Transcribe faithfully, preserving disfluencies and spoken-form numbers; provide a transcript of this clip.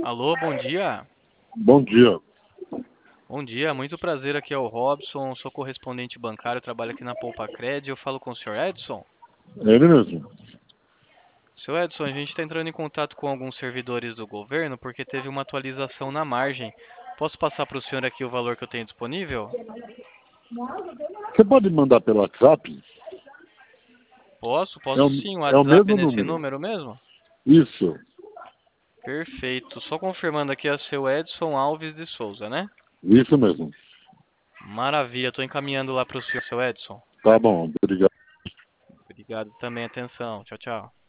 Alô, bom dia. Bom dia. Bom dia, muito prazer. Aqui é o Robson, sou correspondente bancário, trabalho aqui na Poupa Cred. Eu falo com o senhor Edson. É ele mesmo. Seu Edson, a gente está entrando em contato com alguns servidores do governo porque teve uma atualização na margem. Posso passar para o senhor aqui o valor que eu tenho disponível? Você pode mandar pelo WhatsApp? Posso, É posso o, sim. O é o WhatsApp é mesmo nesse número. número mesmo? Isso. Perfeito. Só confirmando aqui, é seu Edson Alves de Souza, né? Isso mesmo. Maravilha, estou encaminhando lá para o senhor, seu Edson. Tá bom. Obrigado. Obrigado também, atenção. Tchau, tchau.